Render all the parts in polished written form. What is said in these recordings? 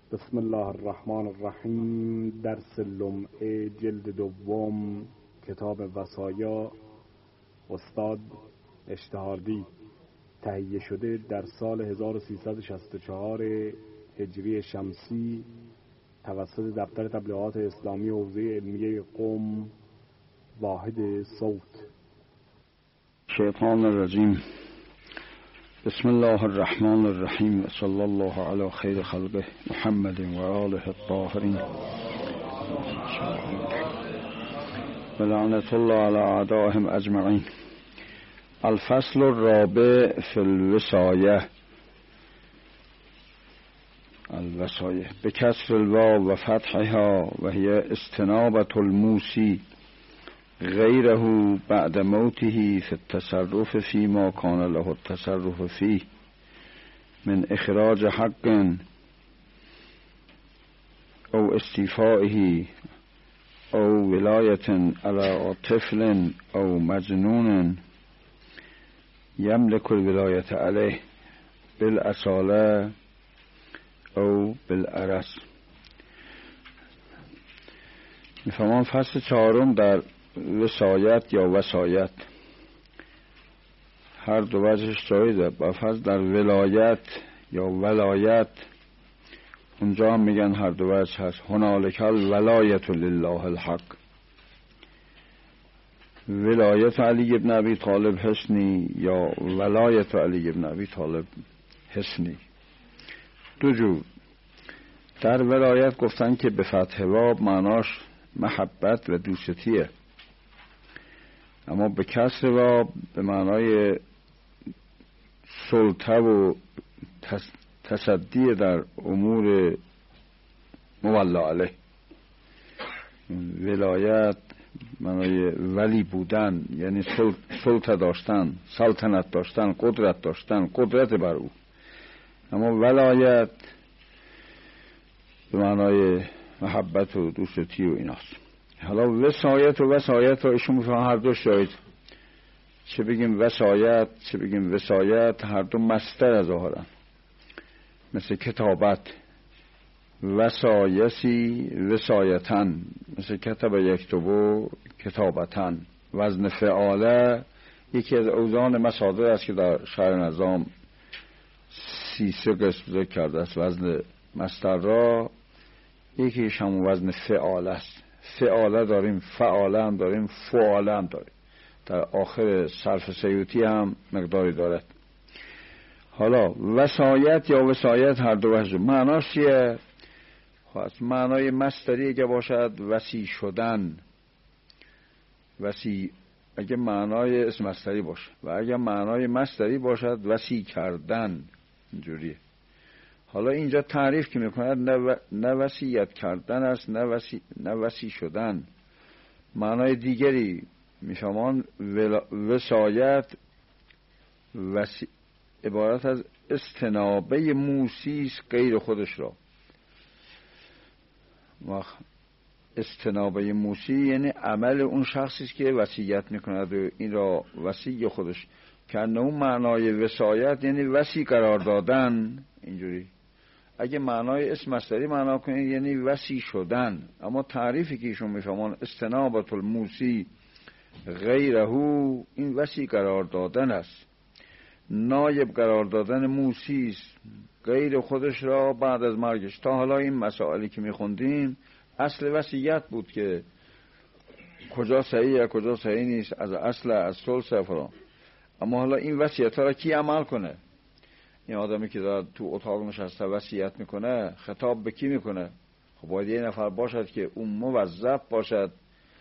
بسم الله الرحمن الرحیم. درس لمعه جلد دوم، کتاب وصایا، استاد اشتهاردی، تهیه شده در سال 1364 هجری شمسی توسط دفتر تبلیغات اسلامی حوزه علمیه قم، واحد صوت. شیطان الرجیم. بسم الله الرحمن الرحیم. صلی الله علی خیر خلقه محمد و آله الطاهرین و لعنت الله علی اعدائهم اجمعین. الفصل الرابع فی الوصایه. الوصایه بکسر الواو و فتحها و هي استنابة الموسی غیره بعد موته فی التصرف فيما كان له التصرف فيه من اخراج حق او استیفائه او ولایة على طفل او مجنون یملک الولایة علیه بالاصاله او بالعرس. میفهمان فصل چهارم در وصایت یا وصایت هر دو وجهش جایده. با فصل در ولایت یا ولایت اونجا هم میگن هر دو وجه هست. هنالک الولایت لله الحق. ولایت علی ابن ابی طالب حسنی یا ولایت علی ابن ابی طالب حسنی. دو جور. در ولایت گفتن که به فتح واو معناش محبت و دوستیه، اما به کسر واو به معنای سلطه و تصدی در امور مولا علیه. ولایت معنای ولی بودن، یعنی سلطه داشتن، سلطنت داشتن، قدرت داشتن، قدرت بر او. اما ولایت به معنای محبت و دوستی و ایناست. حالا وصایت و وصایت رو ایشون میفهمن هر دو شاید، چه بگیم وصایت چه بگیم وصایت، هر دو مصدر ظاهرن. مثل کتابت، وصایسی وصایتن، مثل کتب یکتبو کتابتن. وزن فعاله یکی از اوزان مصادر است که در شرح نظام 33 قسم ذکر کرده است. وزن مصدر را یکیش هم وزن فعاله است. فعاله داریم، فعاله هم داریم، فعاله هم داریم. در آخر صرف سیوطی هم مقداری دارد. حالا وصایت یا وصایت هر دو وجه معناش چیه؟ معنای مصدری که باشد وصی شدن، وصی اگه معنای اسم مصدری باشه، و اگه معنای مصدری باشد وصی کردن. اینجوریه. حالا اینجا تعریف که میکند نه وصیت کردن است نه وصی شدن. معنای دیگری میفهمان. وصایت عبارت از استنابه موسی غیر خودش را. استنابه موسی یعنی عمل اون شخصی که وصیت میکند و این را وصی خودش کنه. اون معنای وصایت یعنی وصی قرار دادن. اینجوری اگه معنای اسم مصدری معنا کنید یعنی وصی شدن. اما تعریفی که ایشون میفهمان استنابة الموسی غیره، این وصی قرار دادن است، نایب قرار دادن موسی است غیر خودش را بعد از مرگش. تا حالا این مسائلی که میخوندیم اصل وصیت بود که کجا صحیحه کجا صحیح نیست، از اصل از ثلث فلان. اما حالا این وصیت ها را کی عمل کنه؟ این آدمی که داره تو اتاق نشسته وصیت میکنه خطاب به کی میکنه؟ خب باید یه نفر باشد که اون موظف باشد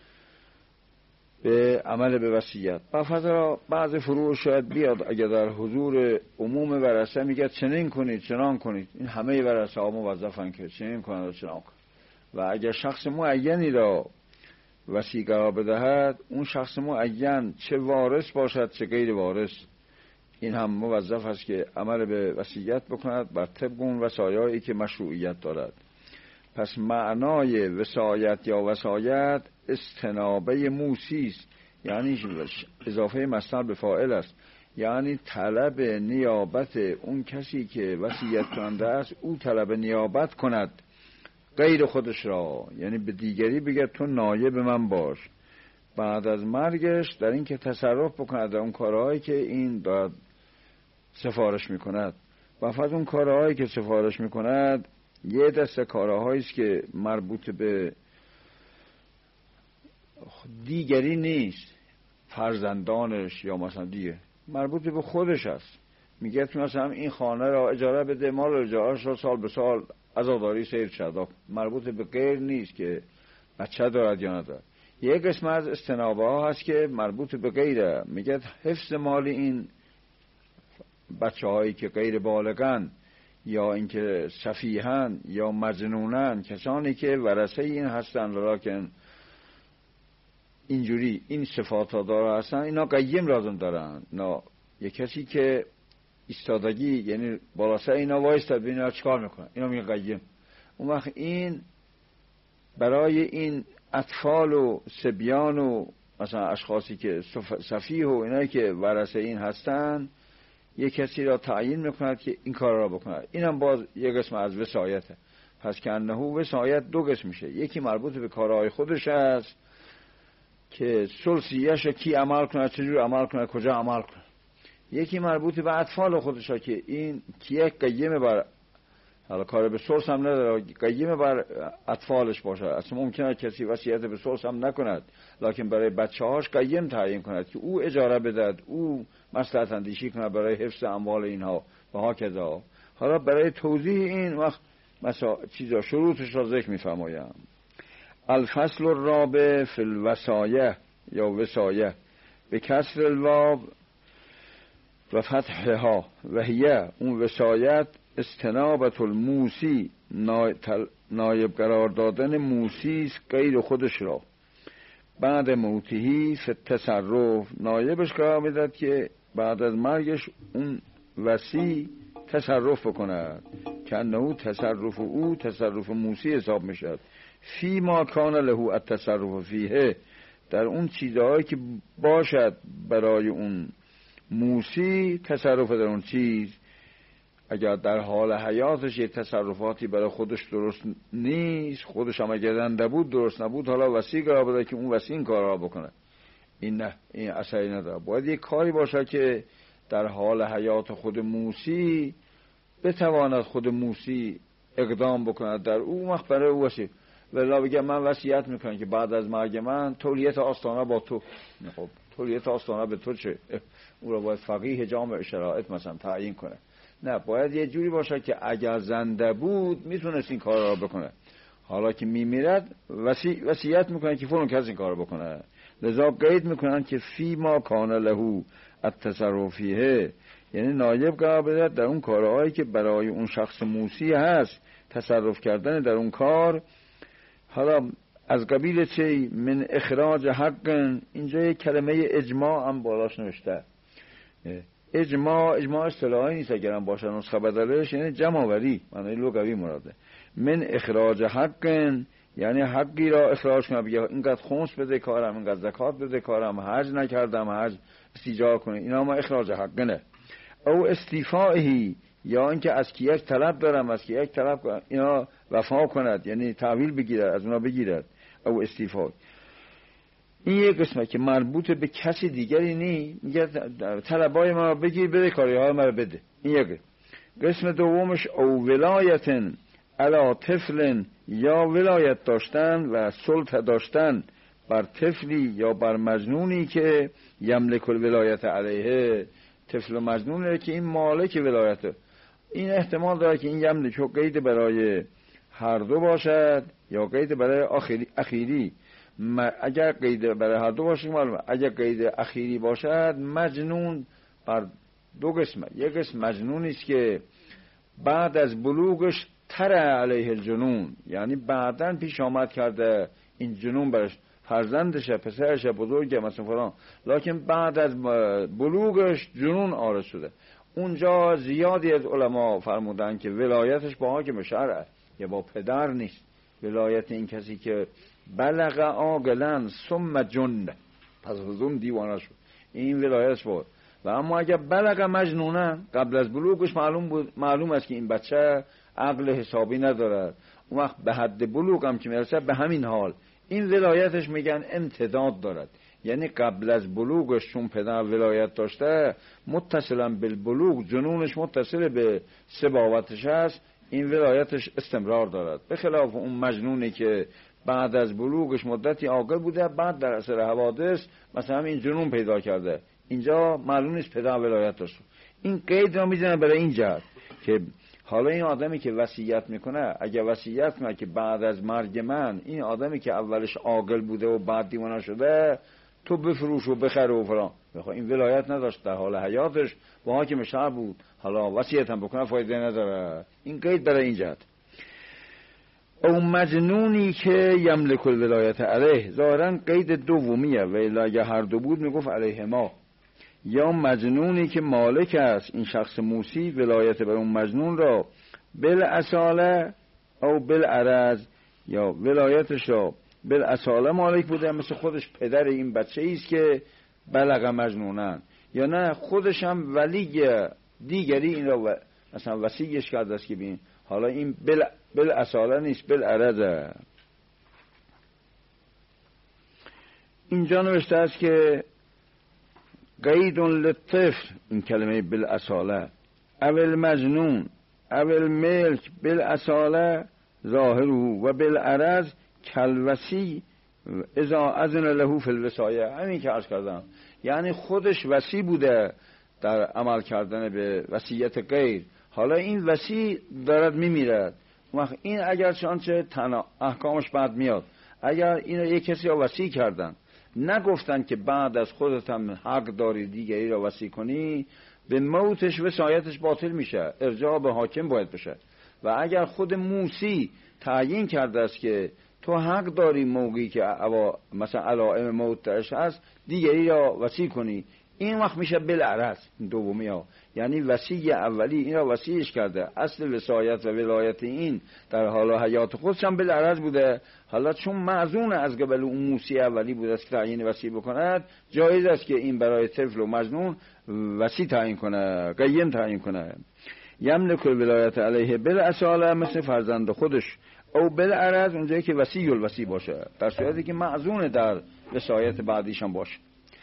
به عمل به وصیت. بعض فروع شاید بیاد اگر در حضور عموم ورثه میگه چنین کنید چنان کنید، این همه ورثه ها موظفن که چنین کنند و چنان کنند. و اگر شخص معینی را وصی قرار بدهد، اون شخص معین چه وارث باشد چه غیر وارث، این هم موظف است که عمل به وصیت بکند بر طبق اون وصایایی که مشروعیت دارد. پس معنای وصایت یا وصایت استنابه موسی است، یعنی اضافه مصدر به فاعل است، یعنی طلب نیابت اون کسی که وصیت کننده است، او طلب نیابت کند غیر خودش را، یعنی به دیگری بگه تو نایب من باش بعد از مرگش، در این که تصرف بکند در اون کارهایی که این داد سفارش میکند. و فقط اون کارهایی که سفارش میکند یه دسته کارهایی است که مربوط به دیگری نیست، فرزندانش یا مثلا دیگه، مربوط به خودش است. میگه تو مثلا این خانه را اجاره بده، مال اجارهش را سال به سال عزاداری سیر شد، مربوط به غیر نیست که بچه دارد یا ندارد. یک قسم از استنابه ها هست که مربوط به غیره، میگه حفظ مال این بچه هایی که غیر بالغن یا اینکه سفیهن یا مجنونن، کسانی که ورثه این هستن لکن اینجوری این صفات ها داره هستن، اینا قیم لازم دارن. نه یک کسی که ایستادگی یعنی بالا سر اینا وایستاد ببین اینا چیکار میکنن، اینا میگه قیم. اون وقت این برای این اطفال و صبیان و مثلا اشخاصی که سفیه و اینایی که ورثه این هستن یک کسی را تعیین میکند که این کار را بکند. اینم باز یک قسم از وصایته. پس که انه وصایت دو قسم میشه، یکی مربوط به کارهای خودش است که ثلثیش کی عمل کنه، چجور عمل کنه، کجا عمل کنه. یکی مربوط به اطفال خودش است که این کیه قیم بر، حالا کار به ثلث هم نداره، قیم بر اطفالش باشه. اصلا ممکنه کسی وصیت به ثلث هم نکند، لکن برای بچه‌هاش قیم تعیین کند که او اجاره بدهد، او مصلحت اندیشی کنه برای حفظ اموال اینها و هاکذا. حالا برای توضیح این وقت مثلا چیزا شروطش را ذکر می‌فرمایم. الفصل الرابع فی الوصایه یا وصایه به کسر الواو و فتحها و هیه، اون وصایت استنابت الموسی، نایب قرار دادن موسی غیر خودش را بعد موتهی فی التصرف، نایبش قرار میداد که بعد از مرگش اون وصی تصرف بکند که انه تصرف او تصرف موسی حساب میشد. فی ما کان له التصرف فیه، در اون چیزهایی که باشد برای اون موسی تصرف در اون چیز. اگر در حال حیاتش یه تصرفاتی برای خودش درست نیست، خودش هم اگر زنده بود درست نبود، حالا وصی قرار بده که اون وصی این کار را بکنه، این نه، این اثری نداره. باید یه کاری باشه که در حال حیات خود موسی بتواند خود موسی اقدام بکنه در اون وقت برای او وصی. ولی بگه من وصیت میکنم که بعد از مرگ من تولیت آستانه با تو. خب تولیت آستانه به تو چه؟ او را باید فقیه جامع شرایط مثلا تعیین کنه. نه، باید یه جوری باشه که اگر زنده بود میتونست این کار را بکنه، حالا که میمیرد وصیت میکنه که فلان کس این کار را بکنه. لذا قید میکنن که فی ما کان له التصرفیه، یعنی نایب قرار بده در اون کارهایی که برای اون شخص موسی هست تصرف کردن در اون کار. حالا از قبیل چه؟ من اخراج حق، اینجا یک کلمه اجماع هم بالاش نوشته. اجماع اصطلاحی نیست، اگرم باشه نسخه بدلش یعنی جمع آوری، معنی لغوی مراده. من اخراج حق یعنی حقی را اخراج کنه، بگه اینقدر خمس بده کارم، اینقدر زکات بده کارم، حج نکردم حج استیجار کنه، اینا ما اخراج حق نه. او استیفائهی، یا اینکه از کی یک طلب دارم، از کی یک طلب کنم، اینا وفا کند، یعنی تحویل بگیرد، از اونا بگیرد. او استیفا، این یک قسمه که مربوط به کسی دیگری نی، میگه طلبای ما بگیر بده، کاری های ما بده. این یک قسم. دومش او ولایتن علا طفل، یا ولایت داشتن و سلطه داشتن بر طفلی یا بر مجنونی که یملک الولایت علیه. طفل و مجنونه که این مالک ولایته. این احتمال داره که این یملک قید برای هر دو باشد یا قید برای اخیری. اگر قید برای هر دو باشه معلومه، اگر قید اخیری باشد مجنون بر دو قسمه. یک قسم مجنونی است که بعد از بلوغش تر علیه الجنون، یعنی بعداً پیش آمد کرده این جنون برش، فرزندشه، پسرشه، بزرگه مثلا فلان، لکن بعد از بلوغش جنون عارض شده. اونجا زیادی از علما فرمودن که ولایتش با حاکم شرع یا با پدر نیست. ولایت این کسی که بلغ عاقلا ثم جن، پس حضور دیوانه شد، این ولایتش بود. و اما اگر بلغ مجنونه، قبل از بلوغش معلوم است که این بچه عقل حسابی ندارد، اون وقت به حد بلوغ هم که میرسه به همین حال این ولایتش میگن امتداد دارد. یعنی قبل از بلوغش چون پدر ولایت داشته، متصلا بالبلوغ جنونش متصل به سباوتش هست، این ولایتش استمرار دارد، به خلاف اون مجنونی که بعد از بلوغش مدتی عاقل بوده، بعد در اثر حوادث مثلا این جنون پیدا کرده، اینجا معلوم نیست پدر ولایت داشته. این قید را میزنه برای این جهت که حالا این آدمی که وصیت میکنه، اگه وصیت کنه که بعد از مرگ من این آدمی که اولش عاقل بوده و بعد دیوانه شده تو بفروش و بخره و فلان، این ولایت نداشت در حال حیاتش و حاکم شهر بود، حالا وصیت هم بکنه فایده نداره. این قید برای این جهت. او مجنونی که یملک الولایت علیه، ظاهرا قید دومیه و الا هر دو بود میگفت علیه ما، یا مجنونی که مالک است این شخص موسی ولایت بر اون مجنون را بالاصاله او بالعرض، یا ولایتش را بالاصاله مالک بوده، مثل خودش پدر این بچه ایست که بلغ مجنونن، یا نه خودش هم ولی دیگری این را مثلا وصیش کرده است که بین حالا این بالاصاله نیست بالعرضه. اینجا نوشته است که قید للطفل، این کلمه بالاصاله، اول مجنون اول ملک بالاصاله ظاهره و بالعرض کلوسی اذا اذن له فی الوصایه. همین که عرض کردم، یعنی خودش وصی بوده در عمل کردن به وصیت غیر، حالا این وصی دارد میمیرد، وقت این اگر چانچه احکامش بعد میاد، اگر اینو یک کسی را وصی کردن نگفتن که بعد از خودت هم حق داری دیگری را وصی کنی، به موتش وصایتش باطل میشه، ارجاع به حاکم باید بشه. و اگر خود موسی تعیین کرده است که تو حق داری موقعی که مثلا علائم موت درش هست دیگری را وصی کنی، این وقت میشه بالعرض دومی ها، یعنی وصی اولی این را وصیش کرده، اصل وصایت و ولایت این در حال حیات خودش هم بالعرض بوده، حالا چون معزون از قبل اون موسی اولی بوده است که تعیین وصی بکند، جایز است که این برای طفل و مجنون وصی تعیین کنه، قیم تعیین کنه. یملک الولایت علیه بالاصاله، مثل فرزند خودش، او بالعرض اونجایی که وصی الوصی باشه، در صورتی که معزون در وصایت بعدیشان باشه.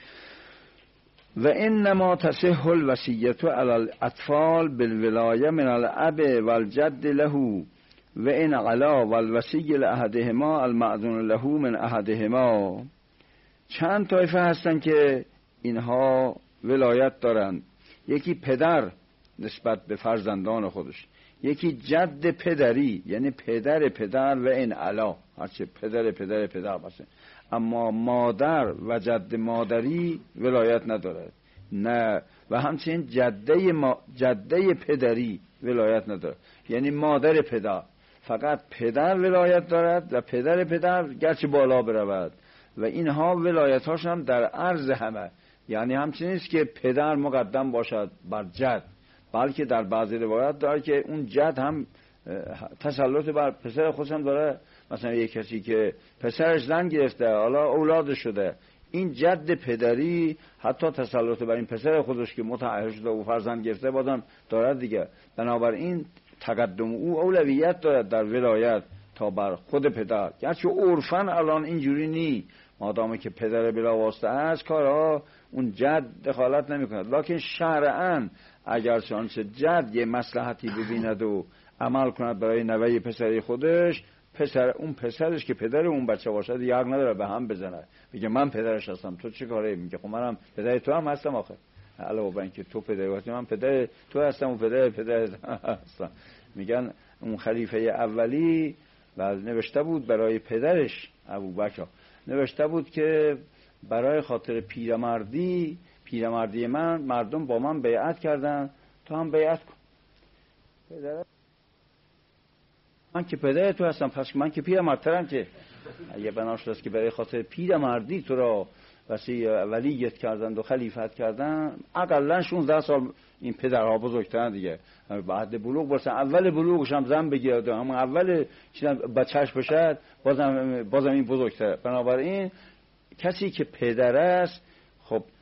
و انما تصح الوصیت علی الاطفال بالولایه من الاب والجد له و ان علا والوصی لاحدهما المأذون له من احدهما. چند طایفه هستن که اینها ولایت دارند، یکی پدر نسبت به فرزندان خودش، یکی جد پدری یعنی پدر پدر و ان علا هرچه پدر پدر پدر باشه، اما مادر و جد مادری ولایت ندارد، نه، و همچنین جده پدری ولایت ندارد، یعنی مادر پدر، فقط پدر ولایت دارد و پدر پدر گرچه بالا برود و اینها ولایت هاش هم در عرض همه، یعنی همچنین است که پدر مقدم باشد بر جد، بلکه در بعضی روایات داره که اون جد هم تسلط بر پسر خودش هم داره، مثلا یک کسی که پسرش زن گرفته حالا اولادش شده، این جد پدری حتی تسلط بر این پسر خودش که متأهل شده و فرزند گرفته بازم دارد دیگه، بنابراین تقدم او اولویت دارد در ولایت تا بر خود پدر، گرچه عرفاً الان اینجوری نی، مادامی که پدر بلا واسطه است کارها اون جد دخالت نمی کند، لکن شرعاً اگر چنانچه جد یه مصلحتی ببیند و عمل کند برای نوه پسری خودش، اون پسرش که پدر اون بچه باشد یه حق نداره به هم بزنه، بگه من پدرش هستم تو چه کاره، میگه خب منم پدر تو هم هستم آخه، علاوه بر اینکه تو پدر هستی من پدر تو هستم و پدر هستم. میگن اون خلیفه اولی نوشته بود برای پدرش ابوبکر، نوشته بود که برای خاطر پیرمردی من مردم با من بیعت کردن، تو هم بیعت کن. من که پدر تو هستم، پس من که پیرمردترم، که اگه بناش است که برای خاطر پیرمردی تو را ولیت کردن و خلیفت کردن، اقلن 16 سال این پدرها بزرگترن دیگه، بعد بلوغ برسن، اول بلوغش هم زن بگیرد، هم اول بچهش بشد بازم این بزرگتره. بنابراین کسی که پدر است خب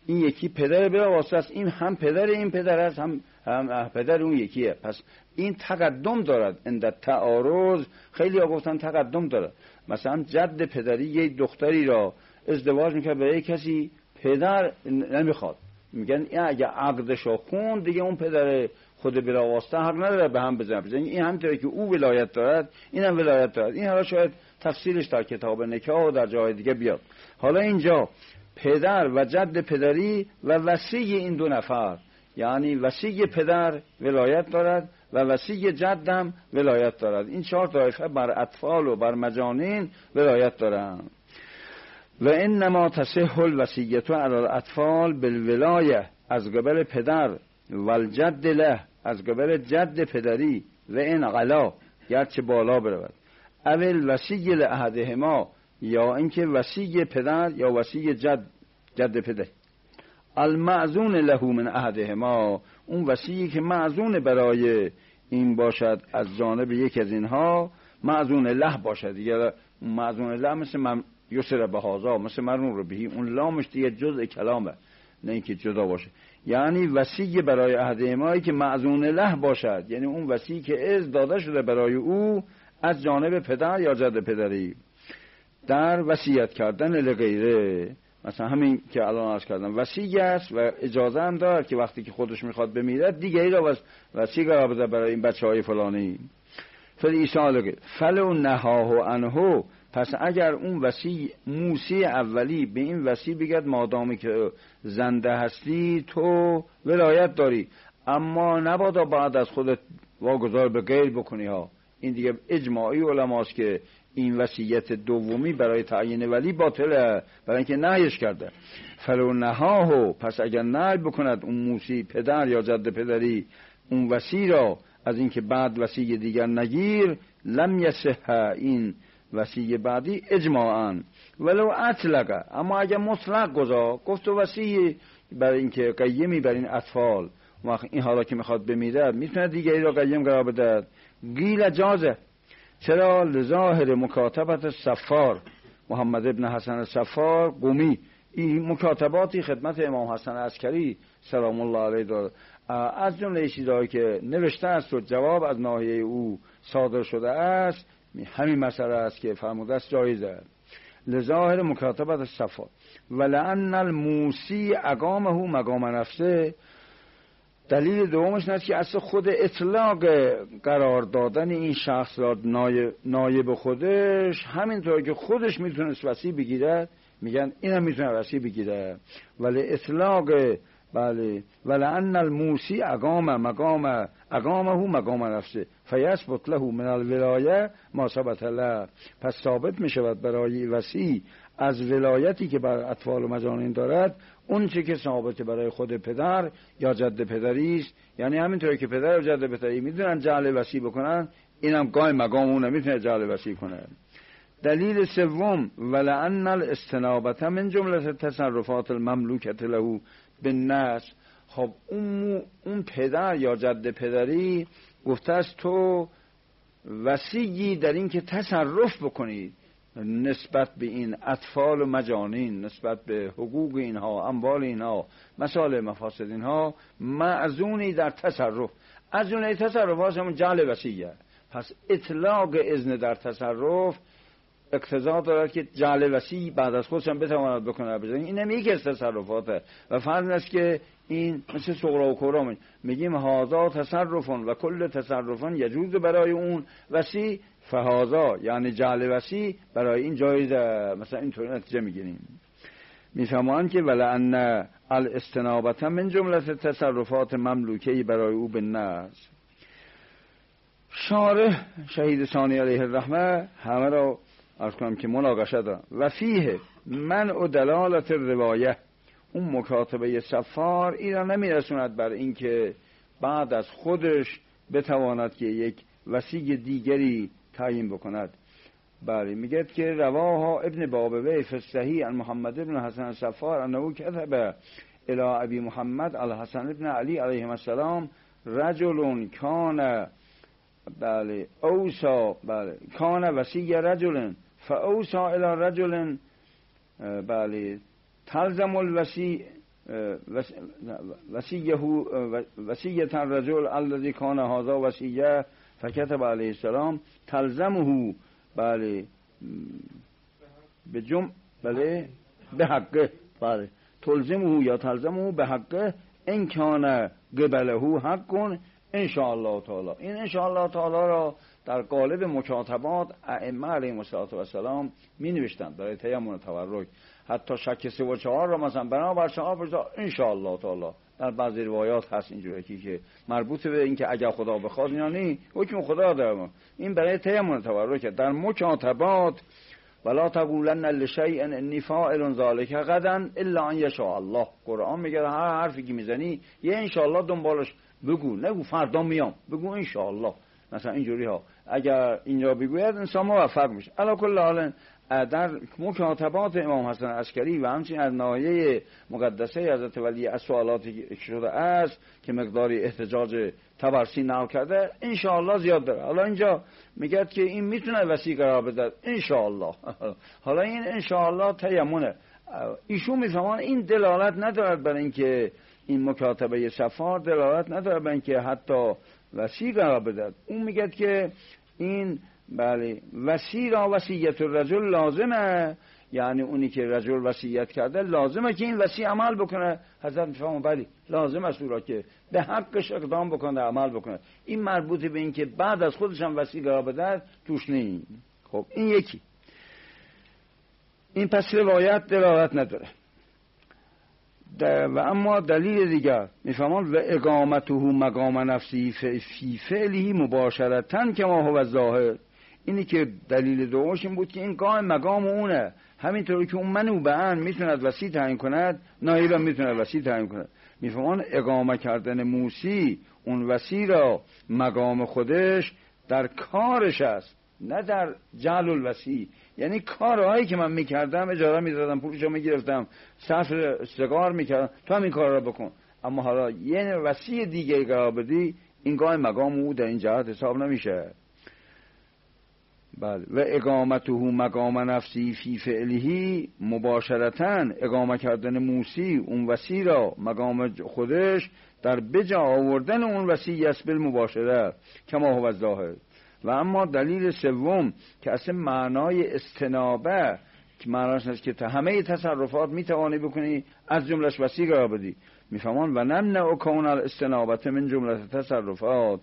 این یکی پدر بلا واسطه است، این هم پدر این پدر است، هم پدر اون یکیه. پس این تقدم دارد. عند تعارض خیلی ها گفتن تقدم دارد. مثلا جد پدری یک دختری را ازدواج میکرد برای کسی پدر نمیخواد، میگن این اگه عقدشو خوند دیگه اون پدر خود بلا واسطه حق نداره به هم بزنه. این همینطوری که او ولایت دارد این هم ولایت دارد. این حالا شاید تفصیلش در کتاب نکاح و در جای دیگه بیاد. حالا اینجا پدر و جد پدری و وصی این دو نفر، یعنی وصی پدر ولایت دارد و وصی جد هم ولایت دارد. این 4 طایفه بر اطفال و بر مجانین ولایت دارند. و انما تصح الوصیت علی الاطفال بالولایه از قبل پدر و الجد له از قبل جد پدری و ان غلا گرچه بالا برود، اول وصی لاحدهما یا اینکه وصی پدر یا وصی جد پدر المعزون له من احدهما، اون وصی که معزون برای این باشد از جانب یک از اینها، معزون له باشد دیگه. معزون له مثل یسر بهازا مثل مرون رو بهی، اون لامش دیگه جزء کلامه نه اینکه جدا باشه. یعنی وصی برای احدهمایی که معزون له باشد، یعنی اون وصی که از داده شده برای او از جانب پدر یا جد پدری در وصیت کردن لغیره. مثلا همین که الان عرض کردم وصی است و اجازه هم دارد که وقتی که خودش میخواد بمیرد دیگری را وصی قرار بده برای این بچهای فلانی. فلو نهاه عنه، پس اگر اون وصی موسی اولی به این وصی بگد مادامی که زنده هستی تو ولایت داری، اما نبادا بعد از خودت واگذار به غیر بکنی ها. این دیگه اجماعی علماست که این وصیت دومی برای تعیین ولی باطله، برای اینکه نهیش کرده. فلو نهاهو، پس اگر نهی بکند اون موسی پدر یا جد پدری اون وصی را از اینکه بعد وصی دیگر نگیر، لم یصح این وصی بعدی اجماعاً ولو اطلقه، اما اگر مطلق گفت وصی برای اینکه قیمی بر این اطفال وقت این حالا که میخواد بمیره میتونه دیگری را قیم قرار بده، گیل جازه. چرا؟ لظاهر مکاتبت صفار محمد ابن حسن صفار قمی، این مکاتباتی خدمت امام حسن عسکری سلام الله علیه داره، از جمله چیزایی که نوشته است و جواب از ناحیه او صادر شده است همین مسئله است که فرموده است جایزه. لظاهر مکاتبت صفار ولعن الموسی اقامه مقام نفسه، دلیل دومش است که اصلا خود اطلاق قرار دادن این شخص را نایب خودش، همینطور که خودش میتونست وصی بگیرد میگن اینم میتونه وصی بگیره. ولی اطلاق بله ولعن الموسی اقامه مقام نفسه فیثبت له من الولایه ما ثبت له، پس ثابت میشود برای وصی از ولایتی که بر اطفال و مجانین دارد اون چه که ثابت برای خود پدر یا جد پدری است. یعنی همینطوری که پدر و جد پدری میدونن جعل وصی بکنن، اینم قائم مقام اون نمیتونه جعل وصی کنه. دلیل سوم ولعن الاستنابت من جمله تصرفات المملوکه له بالنص. خب اون پدر یا جد پدری گفته است تو وصیی در این که تصرف بکنید نسبت به این اطفال و مجانین، نسبت به حقوق اینها، اموال اینها، مسائل مفاسد اینها، معزونی در تصرف. از اون تصرف همون جعل وصیه. پس اطلاق اذن در تصرف اقتضا دارد که جعل وصی بعد از خودش هم بتواند بکنه. این هم یکی از تصرفاته و فرض است که این مثل صغرا و کبرا میگیم هازا تصرفون و کل تصرفون یجوز برای اون وصی فهازا، یعنی جعل وصی برای این جایزه. مثلا اینطور نتیجه میگیریم. میفهمند که ولعن الاستنابت من جمله تصرفات مملوکه برای او بالنص. شارح شهید ثانی علیه الرحمه همه را عرض کنم که مناقشه دارم. و فیه منع دلالت روایه، اون مکاتبه صفار این را نمیرسوند بر این که بعد از خودش بتواند که یک وصی دیگری تعیین بکند. بله میگه که رواها ابن بابوی فی الصحیح عن محمد ابن حسن صفار انه کتب الی ابی محمد الحسن ابن علی علیهم السلام رجل کان بله اوسا بله کان وصی رجل فاوسا الی رجل بله تلزم الوصی وصیة الرجل الذي كان هذا وصیه فكتب علیه السلام تلزمه بله بله به حقه بله تلزمه یا تلزمه به حقه ان کان قبله حق ان شاء الله تعالی. این ان شاء الله تعالی را در قالب مکاتبات ائمه علیهم السلام می نوشتند برای تیمم تورک. حتی شک 3 و 4 را مثلا بنابر شهاب ان شاء الله تعالی در بعضی روایات هست اینجوری که مربوط به اینکه اگر خدا بخواد اینا نه حکم خدا داره. این برای تیمم تورک در مکاتبات ولا تقولن لشیء انی فاعل ذلک غدا الا ان یشاء الله. قرآن میگه هر حرفی که میزنی یه ان شاء الله دنبالش بگو، نگو فردا میام، بگو ان شاء الله. مثلا اینجوری ها اگر اینجا بگوید انسان موفق میشه. علی کل حال در مکاتبات امام حسن عسکری و همچنین از ناحیه مقدسه حضرت ولی از سوالاتی که شده است که مقداری احتجاج طبرسی نقل کرده ان شاء الله زیاد داره. حالا اینجا میگه که این میتونه وسیع قرار بده ان شاء الله. حالا این ان شاء الله تیمونه. ایشون میفهمن این دلالت ندارد بر اینکه این مکاتبه سفار دلالت نداره بر اینکه حتی وسیع قرار بده. اون میگه که این بله وسیع را وصیت الرجل لازمه، یعنی اونی که رجل وصیت کرده لازمه که این وصیت عمل بکنه. حضرت میفهمه بله لازمه سورا که به حقش اقدام بکنه، عمل بکنه. این مربوط به این که بعد از خودش هم وصیت قرار بده توش نیست. خب این یکی. این پس روایت دلالت نداره. و اما دلیل دیگر میفهمن و اقامته مقام نفسی فی فعله مباشرتاً کما هو ظاهر. اینی که دلیل دومش این بود که این قائم مقام اونه، همینطوری که اون منو به ان میتوند وسیع تعیین کند نایب هم میتوند وسیع تعیین کند. میفهمن اقامه کردن موسی اون وسیع را مقام خودش در کارش است، نه در جعل الوسیع. یعنی کارهایی که من میکردم اجاره میدادم، پولشو میگرفتم، صرف سگار میکردم، تو هم این کار را بکن. اما حالا یعنی وسیع دیگه قرار بدی، این گاه مقام او در این جهت حساب نمیشه. بله و اقامته مقام نفسی فی فعله مباشرتاً، اقامه کردن موسی اون وسیع را مقام خودش در بجا آوردن اون وسیع است بالمباشره کما هو ظاهر. و اما دلیل سوم که اصلا معنای استنابه که معناش است که همه تصرفات میتوانی بکنی از جملش وسیع قرار بدی. میفهمان و نمنع کون الاستنابت من جمله تصرفات.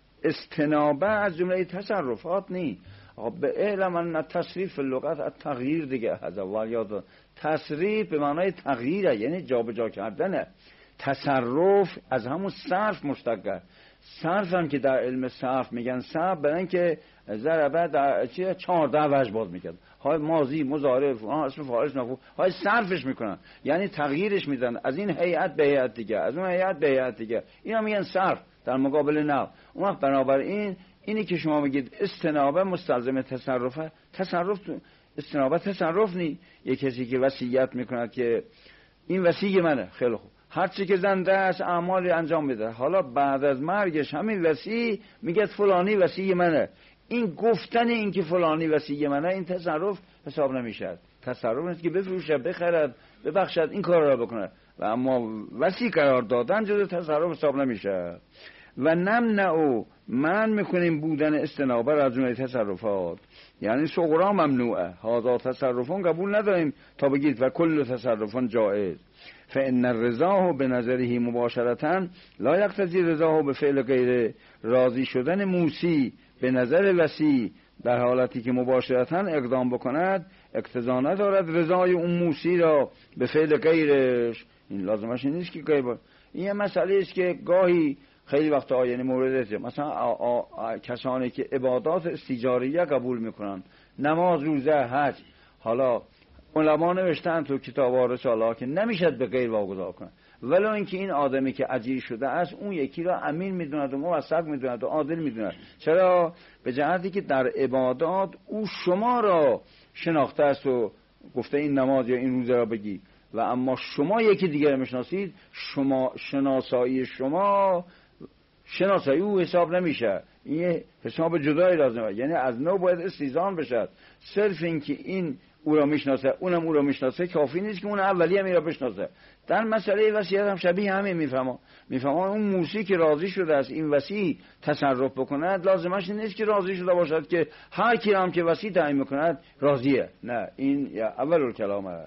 استنابه از جمله تصرفات نی. به علم ان تصریف لغت التغییر دیگه از اول یاد. تصریف به معنای تغییره، یعنی جابجا کردنه. تصرف از همون صرف مشتقه. صرف هم که در علم صرف میگن صرف برن که ضربه در 14 وجه باز میکرد، های ماضی مضارع اسم فاعلش مفعول، های صرفش میکنن، یعنی تغییرش میدن از این هیئت به هیئت دیگه، از اون هیئت به هیئت دیگه. اینا میگن صرف در مقابل نحو. اون وقت بنابراین اینی که شما میگید استنابه مستلزم تصرفه، تصرف استنابه تصرف نی. یک کسی که وصیت میکند که این وصیه منه، خیلی خوب، هر چی که زنده است اعمالی انجام میده، حالا بعد از مرگش همین وصی میگه فلانی وصی منه. این گفتن این که فلانی وصی منه این تصرف حساب نمیشه. تصرف نیست که بفروشه، بخرد، ببخشد، این کار را بکنه. و اما وصی قرار دادن جزء تصرف حساب نمیشه. و نمنعو من میکنیم بودن استنابه را از جمله تصرفات، یعنی صغرا ممنوعه. هذا تصرفون قبول نداریم تا بگید و کل تصرفون جائز. فإن الرضا بنظره مباشرتاً لا یقتضی رضاه به فعل غیره. راضی شدن موسی به نظر وصی در حالتی که مباشرتاً اقدام بکند اقتضا ندارد رضای اون موسی را به فعل غیرش. این لازمش نیست که غیر. این مسئله است که گاهی خیلی وقتا یعنی مورد مثلا کسانی که عبادات استیجاریه قبول میکنن، نماز، روزه، حج، حالا علما نوشتن تو کتاب‌ها رساله که نمیشد به غیر واگذار کنه، ولو اینکه این آدمی که اجیر شده است اون یکی را امین میدوند و موثق میدوند و عادل میدوند. چرا؟ به جهتی که در عبادات او شما را شناخته است و گفته این نماز یا این روزه را بگی، و اما شما یکی دیگر میشناسید، شما شناسایی شما شناسایی او حساب نمیشه. این حساب جدایی لازمه، یعنی از نو باید استیزان بشه. صرف این که این او را میشناسه، اونم او را میشناسه، کافی نیست که اون اولی هم این را بشناسه. در مسئله وصیت هم شبیه همین میفهمه اون موسی که راضی شده است این وصی تصرف بکند، لازمش نیست که راضی شده باشد که هر کی هم که وصی تعیین میکند راضیه. نه، این اول الکلامه.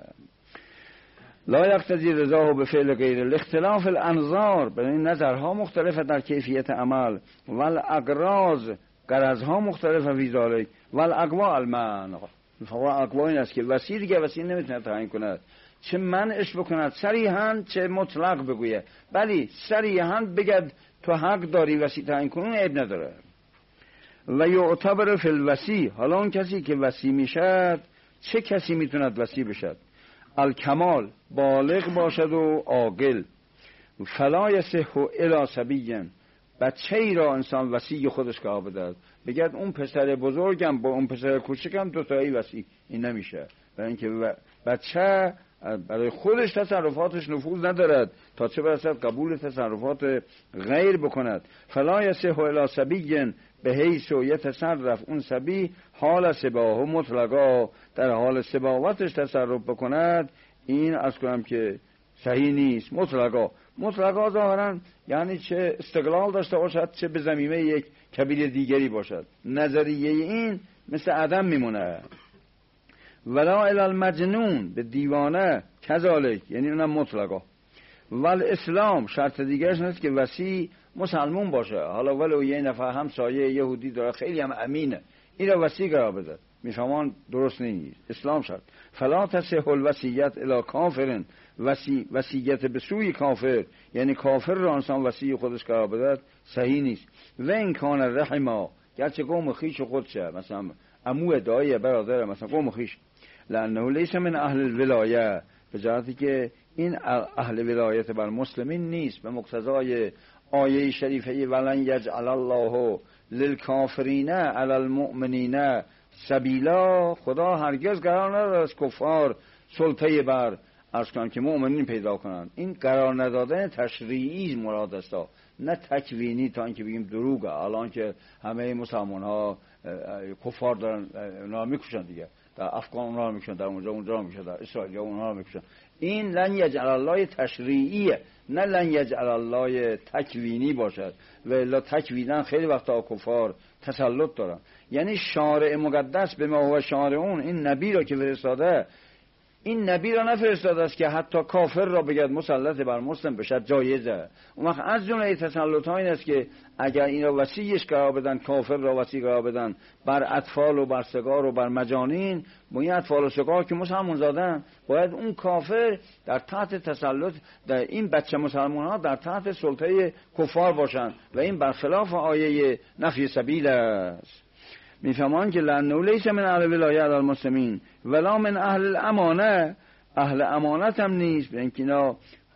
لا یقتضی رضاه به فعل غیر الاختلاف الانظار، برای نظرها مختلفه در کیفیت عمل، والاغراض، غرضها مختلفه فی ذلک، والاقوا المنع. اقوا این است که وصی دیگه وصی نمیتونه تعیین کند، چه منعش بکند صریحاً چه مطلق بگویه. بلی صریحاً بگد تو حق داری وصی تعیین کنون عیب نداره. و یعتبر فی الوصی، حالا اون کسی که وصی میشد چه کسی میتوند وصی بشد؟ الکمال، بالغ باشد و عاقل. فلا یصح الی صبی، بچه ای را انسان وصی خودش قرار بدهد، بگد اون پسر بزرگم با اون پسر کوچکم دوتایی وصی، این نمیشه. برای اینکه بچه برای خودش تصرفاتش نفوذ ندارد تا چه برسد قبول تصرفات غیر بکند. فلا یصح الی صبی به حیث یتصرف، اون صبی حال سباه مطلقا، در حال سباوتش تصرف بکند، این از کنم که صحیح نیست. مطلقا ظاهرا یعنی چه استقلال داشته باشد چه به ضمیمه یک کبیر دیگری باشد. نظریه این مثل عدم میمونه. ولا الی المجنون، به دیوانه کذالک، یعنی اونم مطلقا. والاسلام، شرط دیگرش نیست که وصی مسلمون باشه، حالا ولو یه نفر همسایه یهودی داره خیلی هم امینه، این را وصی قرار بده، میفهمان درست نیست. اسلام شرط. فلا تصح الوصیت الی کافر، وصیت به سوی کافر، یعنی کافر را انسان وصی خودش قرار بده صحیح نیست. و این کان رحما، گرچه قوم خویش خودشه، مثلا عمو دایی برادر، مثلا قوم خویش، لانه لیس من اهل الولایه، به جهتی که این اهل ولایت بر مسلمین نیست، به مقتضای آیه شریفه ولن یجعل الله للکافرین علی المؤمنین سبیلا، خدا هرگز قرار نداده از کفار سلطه بر از کنن که مؤمنین پیدا کنن. این قرار ندادن تشریعی مراد است، نه تکوینی، تا اینکه بگیم دروغه. الان که همه مسلمان ها کفار دارن اونا میکشن دیگه، در افغان اونا رو میکشن، در اونجا رو میکشن، در اسرائیل اونا رو میکشن. این لن یجعل الله تشریعیه، نه لن یجعل الله تکوینی باشد. و الا تکوینا خیلی وقتا کفار تسلط دارن. یعنی شارع مقدس به ما هو شارعون، این نبی را که فرستاده، این نبی را نفرستاده است که حتی کافر را بگد مسلط بر مسلم بشد، جایزه. اون وقت از جمله تسلط ها این است که اگر این را وصیش قرار بدن، کافر را وصی قرار بدن بر اطفال و بر صغار و بر مجانین، با این اطفال و صغار که مسلمان زادن، باید اون کافر در تحت تسلط، در این بچه مسلمان ها در تحت سلطه کفار باشند و این برخلاف آیه نفی سبیل است. میفهمان که لانه لیس من اهل ولایت علی المسلمین ولا من اهل الامانه، اهل امانت هم نیست، اینکه اینا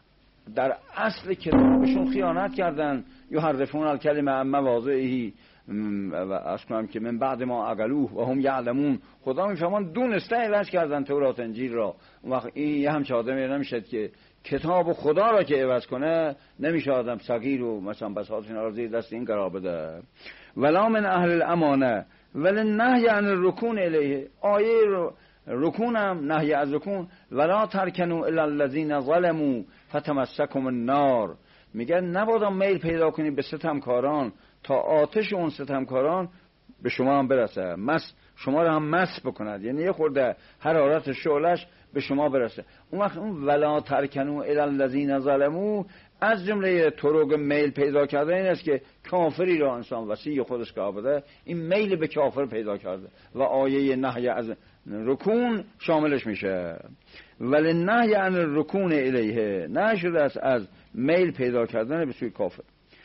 در اصل کتابشون خیانت کردن. یحرفون الکلمه عن مواضعه، و اصلا که من بعد ما عقلوه و هم یعلمون، خدا میفهمان دونسته عوض کردن تورات انجیل را. اون وقت این یه همچه آدمی نمیشد که کتاب خدا را که عوض کنه، نمیشه آدم صغیر و مثلا بساط اینا را زیر دست این قرار بده. ولا من اهل الامانه ولن نهی عن الرکون الیه، آیه رکون هم نهی از رکون. ولا ترکنوا الی الذین ظلموا فتمسکهم النار، میگه نباید میل پیدا کنید به ستمکاران تا آتش اون ستمکاران به شما هم برسه، شما را هم مس بکند، یعنی یه خورده حرارت شعلش به شما برسه. اون وقت اون ولا ترکنوا الی الذین ظلموا از جمله طرق میل پیدا کرده این است که کافری را انسان وصی خودش قرار بده، این میل به کافر پیدا کرده و آیه نهی از رکون شاملش میشه. ولی نهی عن الرکون الیه، نه شده است از میل پیدا کردن به سوی کافر.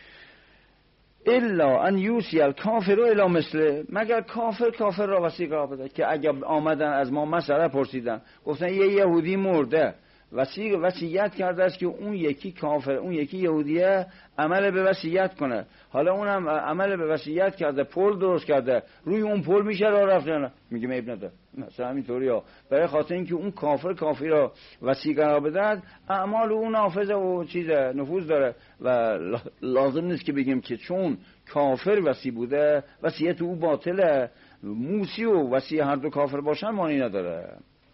الا ان یوسی الکافر الی مثله، مگر کافر را وصی قرار بده. که اگر آمدن از ما مسئله پرسیدن، گفتن یه یهودی مرده، وصیت کرده است که اون یکی کافر، اون یکی یهودیه عمل به وصیت کنه، حالا اونم عمل به وصیت کرده، پل درست کرده، روی اون پل میشه راه رفتن، میگیم عیب نداره. مثلا همینطوری ها، برای خاطر اینکه اون کافری را وصی قرار بده، اعمال اون نافذه و چیز نفوذ داره و لازم نیست که بگیم که چون کافر وصی بوده وصیت او باطله. موسی و وصی هر دو کافر باشن معنی نداره.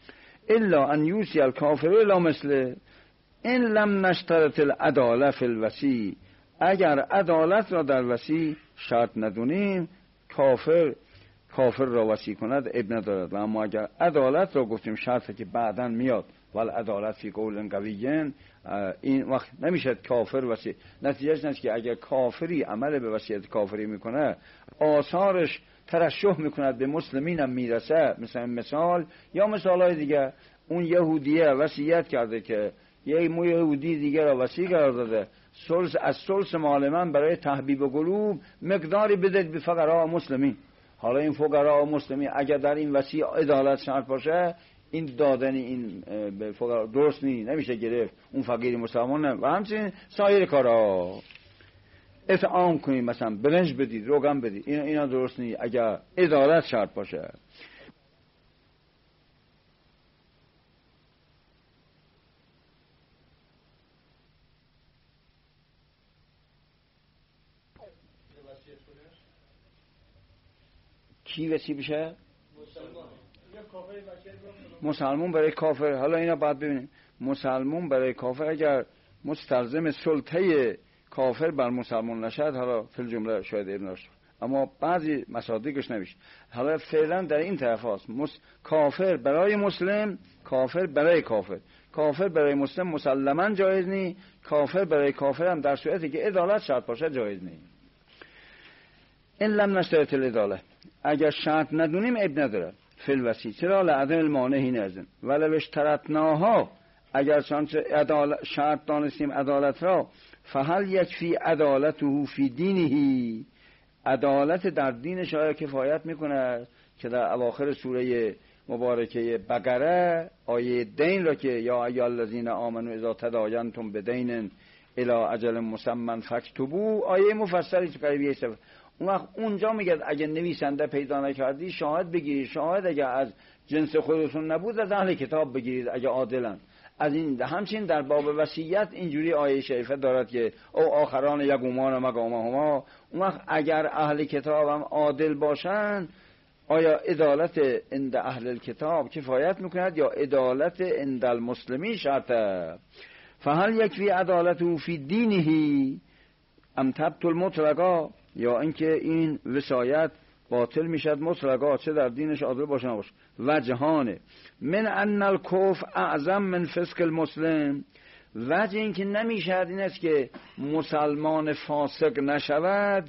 الا ان یوسی الکافر الا مثله این لم نشترط العداله فی الوصی. اگر عدالت را در وصی شرط ندونیم کافر را وصی کند اب ندارد. و اما اگر عدالت را گفتیم شرطه که بعداً میاد ول عدالت فی قول قوی، این وقت نمیشه کافر وصی. نتیجهش اینه که اگر کافری عمل به وصیت کافری میکنه آثارش ترشح میکند به مسلمین هم میرسه. مثال یا مثالهای دیگه، اون یهودیه وصیت کرده که یه یهودی دیگه را وصی قرار داده از ثلث مال من برای تحبیب قلوب مقداری بدهید به فقرا مسلمین. حالا این فقرا مسلمین اگر در این وصی عدالت شرط باشه، این دادن این به فقرا درست نمیشه گرفت، اون فقیر مسلمان نه. و همچنین سایر کارا اطعام کنید، مثلا برنج بدید، روغن بدید، اینا درست نیست اگر عدالت شرط باشه. کی وصی بشه؟ مسلمان برای کافر. حالا اینا بعد ببینیم. مسلمان برای کافر اگر مستلزم سلطه کافر بر مسلمان نشد، حالا فی الجمله شاید ابن رشد، اما بعضی مصادیقش نمیشه. حالا فعلا در این طرف هست کافر برای مسلم، کافر برای کافر. کافر برای مسلم مسلما جایز نی، کافر برای کافر هم در صورتی که عدالت شرط باشه جایز نی. این لم نشترط العداله، اگر شرط ندونیم اب نداره فی الوصی. چرا؟ لعدم المانع نازن ولو اشترطناها، اگر شرط دانستیم عدالت را، فهل یکفی عدالته فی دینه، عدالت در دینش آیا کفایت میکنه که در اواخر سوره مبارکه بقره آیه دین را که یا ایها الذین آمنوا اذا تداینتم بدین الی اجل مسمى فاکتبوه، آیه مفصلی تو قریبی است. اون وقت اونجا میگه اگه نویسنده پیدا نکردی شاهد بگیرید، شاهد اگه از جنس خودتون نبود از اهل کتاب بگیرید اگه عادلن. از این همچنین در باب وصیت اینجوری آیه شریفه دارد که او آخران یقومان مقامهما. اون وقت اگر اهل کتاب هم عادل باشن، آیا عدالت عند اهل الکتاب کفایت میکند یا عدالت عند المسلمین شرطه؟ فهل یکفی عدالته فی دینه ام تبطل مطلقا، یا اینکه این وصایت باطل میشد مطلقا، چه در دینش عادل باشه نباشه. وجهانه من ان الکفر اعظم من فسق المسلم، وجه این که نمیشد این است که مسلمان فاسق نشود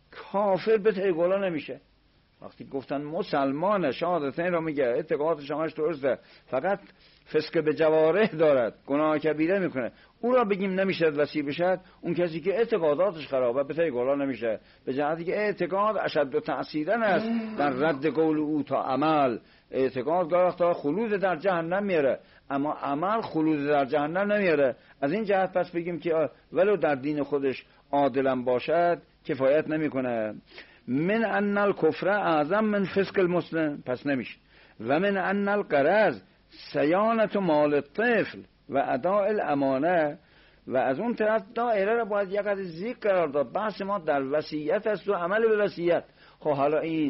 کافر به تیگولا نمیشه. وقتی گفتن مسلمان شهادتین را میگه اعتقادش همش درسته، فقط فسق به جوارح دارد، گناه کبیره میکنه، او را بگیم نمیشد وصی بشد. اون کسی که اعتقاداتش خرابه به طور گلا نمیشه، به جهتی که اعتقاد اشد و تأثیرن است در رد قول او تا عمل. اعتقاد گاه تا خلود در جهنم میاره، اما عمل خلود در جهنم نمیاره. از این جهت پس بگیم که ولو در دین خودش عادلم باشد کفایت نمیکنه. من ان الکفر اعظم من فسق المسلم، پس نمیشه. و من ان الغرض صیانت مال الطفل و اداء الامانه، و از اون طرف دائره را باید یک از ذکر قرار داد. بحث ما در وصیت است و عمل به وصیت. خب حالا این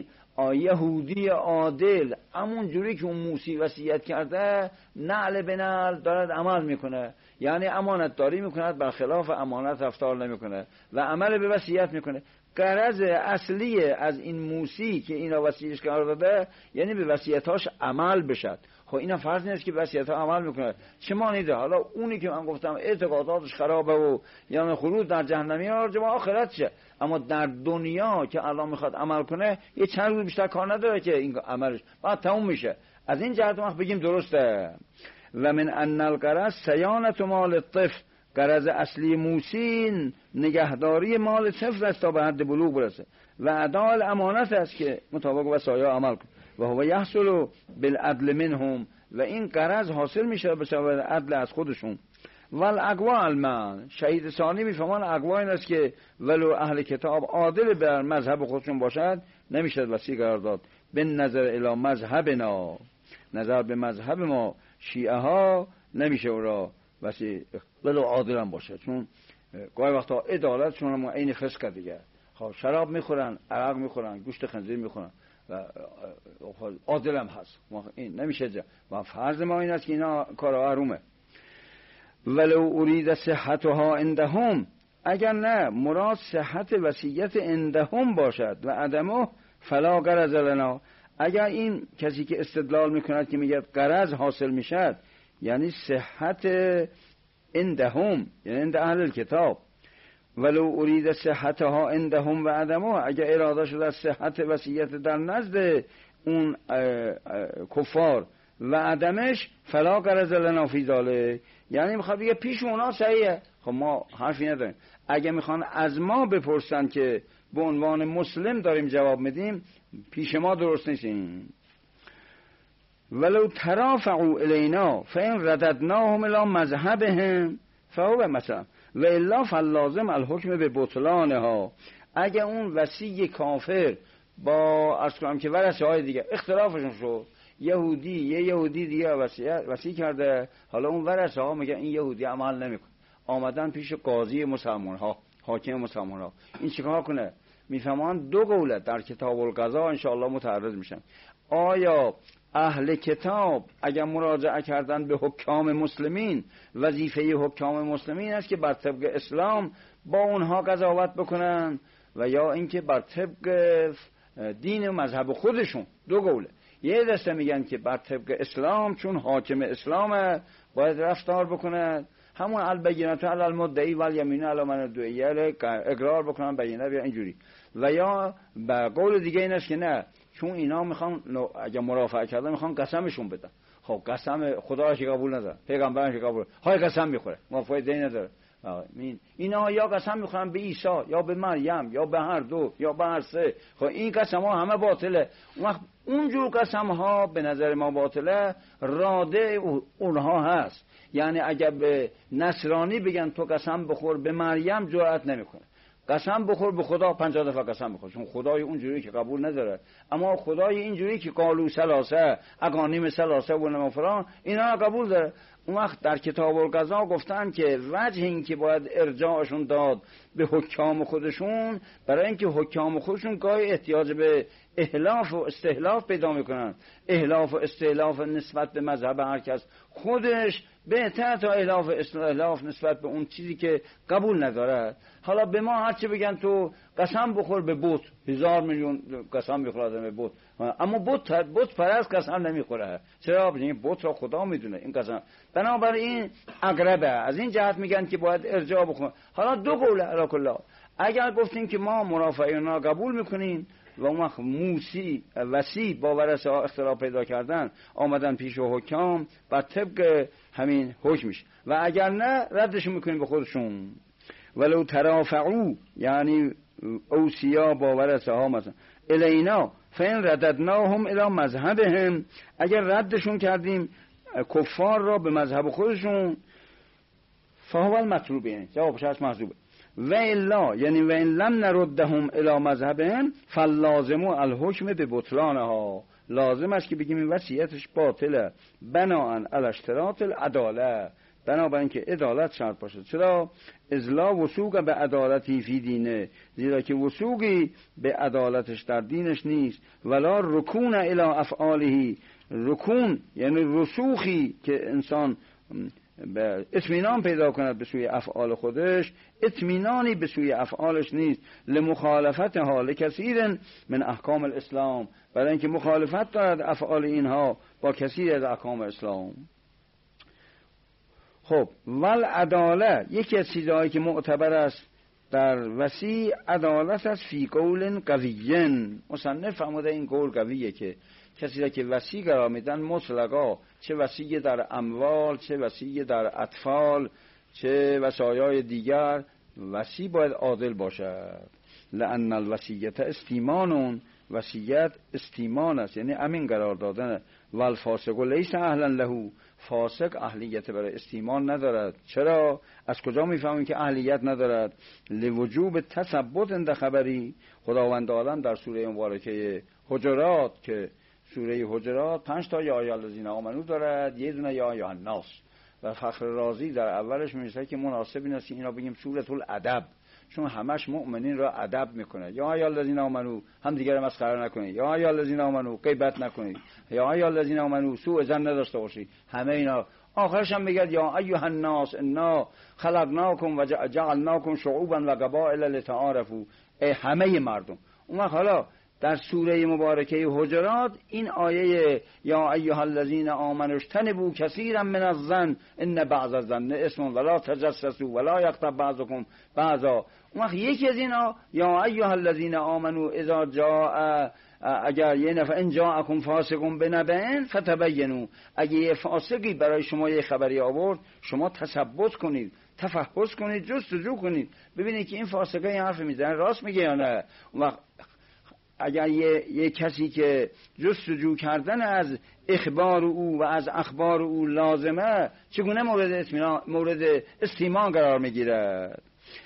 یهودی عادل همون جوری که اون موسی وصیت کرده نعل به نعل دارد عمل میکنه، یعنی امانت داری میکنه، برخلاف امانت رفتار نمیکنه و عمل به وصیت میکنه. غرض اصلی از این موسی که اینا وصیتش قرار داده یعنی به وصیتاش عمل بشد. خب اینا فرض نیست که وصیت‌ها عمل میکنه، چه معنی داره؟ حالا اونی که من گفتم اعتقاداتش خرابه و یعنی خلود در جهنمی ها جماعه آخرت شه، اما در دنیا که الان میخواد عمل کنه یه چند روز بیشتر کار نداره که این عملش بعد تموم میشه. از این جهت ما بگیم درسته. و من ان الغرض صیانت مال الطفل، غرض اصلی موسی نگهداری مال طفل است تا به حد بلوغ برسه، و اداء الامانت است که مطابق وصایا عمل کنه. و هو یحصل بالعدل منهم، و این غرض حاصل میشه به سبب عدل از خودشون. والاقوا المن، شهید ثانی میفهمان اقوا این است که ولو اهل کتاب عادل بر مذهب خودشون باشد نمیشه وصی قرار داد. به نظر الی مذهبنا، نظر به مذهب ما شیعه ها نمیشه او را وصی ولو عادل هم باشه، چون گاهی وقتا عدالتشون هم عین فسق دیگه. خب شراب میخورن، عرق میخورن، گوشت خنزیر میخورن، و عادلم هست. این نمیشه و فرض ما این است که اینا کارها حرومه. ولو ارید صحتها عندهم، اگر نه مراد صحت وصیت عندهم باشد و عدمه فلا غرض لنا، اگر این کسی که استدلال میکند که میگه غرض حاصل میشد یعنی صحت عندهم یعنی عند اهل الکتاب، ولو ارید صحتها عندهم و عدمه، اگر اراده شده از صحت وصیت در نزد اون کفار و عدمش فلا غرض لنا فی ذلک، یعنی میخواد بگه پیش اونا صحیحه، خب ما حرفی نداریم. اگه میخوان از ما بپرسن که به عنوان مسلم داریم جواب میدیم، پیش ما درست نیستیم. ولو ترافعوا الینا فان رددناهم الی مذهبهم فهو مثلا و الا فاللازم الحکم به بطلانها، اگه اون وصی کافر با عرض کنم که ورثه های دیگه اختلافشون شد، یه یهودی دیگه وصی کرده، حالا اون ورثه ها میگن این یهودی عمل نمیکنه، آمدن پیش قاضی مسلمان ها، حاکم مسلمان ها، این چیکار کنه؟ میفهمان دو قوله در کتاب القضا ان شاء الله متعرض میشن. آیا اهل کتاب اگر مراجعه کردن به حکام مسلمین، وظیفه حکام مسلمین است که بر طبق اسلام با اونها قضاوت بکنن، و یا اینکه بر طبق دین و مذهب خودشون؟ دو قوله. یه دسته میگن که بر طبق اسلام چون حاکم اسلامه باید رفتار بکنه، همون البینات علی المدعی و الیمین علی من ادعی، اقرار بکنن بینه بیا اینجوری. و یا به قول دیگه این است که نه، چون اینا میخوان اگه مرافعه کردن میخوان قسمشون بدن. خب قسم خدا که قبول نداره، پیغمبرش که قبول، های قسم میخوره، ما فایده نداره. اینا یا قسم میخورن به عیسی یا به مریم یا به هر دو یا به هر سه، خب این قسم ها همه باطله. اونجور قسم ها به نظر ما باطله، راده اونها هست. یعنی اگر به نصرانی بگن تو قسم بخور به مریم، جرأت نمیکنه. قسم بخور به خدا 50 دفعه قسم بخور، چون خدای اونجوری که قبول نداره. اما خدای اینجوری که قالو ثلاثه اقانیم ثلاثه و نمافران اینا قبول داره. اون وقت در کتاب القضا گفتن که وجه این که باید ارجاعشون داد به حکام خودشون، برای اینکه حکام خودشون گاهی احتیاج به احلاف و استحلاف پیدا میکنن. احلاف و استحلاف نسبت به مذهب هر کس خودش بهتر تا احلاف و استحلاف نسبت به اون چیزی که قبول نداره. حالا به ما هرچی بگن تو قسم بخور به بت، 1000 میلیون قسم بخوره به بت، اما بت پرست قسم نمیخوره. چرا؟ این بت را خدا میدونه این قسم. بنابراین اقربه، از این جهت میگن که باید ارجاع بکن. حالا دو قوله علی کل. اگر گفتیم که ما مرافعه اونا قبول میکنیم و اون وقت موسی وصی با ورثه ها اختلاف پیدا کردن آمدن پیش حکام، بر طبق همین حکمش، و اگر نه ردشون میکنیم به خودشون. ولو ترافعوا یعنی اوصیا با ورثه ها مثلا الینا فین رددناهم الی مذهبهم، اگر ردشون کردیم کفار را به مذهب خودشون، فهو المطلوب، یعنی جوابش هست محذوبه. و الا یعنی و ان لم نردهم الی مذهبهم فاللازم الحکم به بطلانها، لازم است که بگیم این وصیتش باطله بناء علی اشتراط العداله، بنابراین که عدالت شرط باشه. چرا؟ ازلا وثوق به عدالتی فی دینه، زیرا که وثوقی به عدالتش در دینش نیست. ولا رکون الی افعاله، رکون یعنی رسوخی که انسان به اطمینان پیدا کند به سوی افعال خودش، اطمینانی به سوی افعالش نیست. لمخالفت حال کثیر من احکام الاسلام، برای اینکه مخالفت دارد افعال اینها با کثیر از احکام اسلام. خب ول عداله، یکی از چیزهایی که معتبر است در وصی عدالت است فی قول قویین. مصنف فرموده این قول قویه که کسی را که وصی قرار میدن مطلقا، چه وصی در اموال، چه وصی در اطفال، چه وصایای دیگر، وصی باید عادل باشد. لأن الوصیت استیمانون، وصیت استیمان است یعنی امین قرار دادن. والفاسق لیس اهلا له، فاسق اهلیت برای استیمان ندارد. چرا؟ از کجا میفهمیم که اهلیت ندارد؟ لوجوب تثبت عند خبری، خداوند عالم در سوره مبارکه حجرات که سوره حجرات 5 تا یا الذین آمنو دارد، یه دونه یا الناس، و فخر رازی در اولش میگه که مناسب این است اینا بگیم سوره الادب، چون همش مؤمنین را ادب میکنه. یا ایها الذین آمنو، هم دیگه را مسخره نکنید. یا ایها الذین آمنو، غیبت نکنید. یا ایها الذین آمنو، سوء ظن نداشته باشید. همه اینا آخرش هم میگه یا ایها الناس انا خلقناکم و جعلناکم شعوبا و قبائل لتعارفوا. ای همه مردم. اون وقت حالا در سوره مبارکه حجرات این آیه یا ایها الذین آمنوا اجتنبوا کثیرا من الظن ان بعض الظن اسم ولا تجسسوا ولا یغتب بعضکم بعضا. اون وقت یکی از اینا یا ایها الذین آمنوا اذا جاء، اگر یه نفر ان جاءکم فاسق بنبأ فتبینوا، اگه یه فاسقی برای شما یه خبری آورد شما تثبت کنید، تفحص کنید، جستجو کنید، ببینید که این فاسقه این حرف میزنه راست میگه یا نه. اون وقت اگر یه کسی که جستجو کردن از اخبار او و از اخبار او لازمه، چگونه مورد استیمان قرار میگیرد؟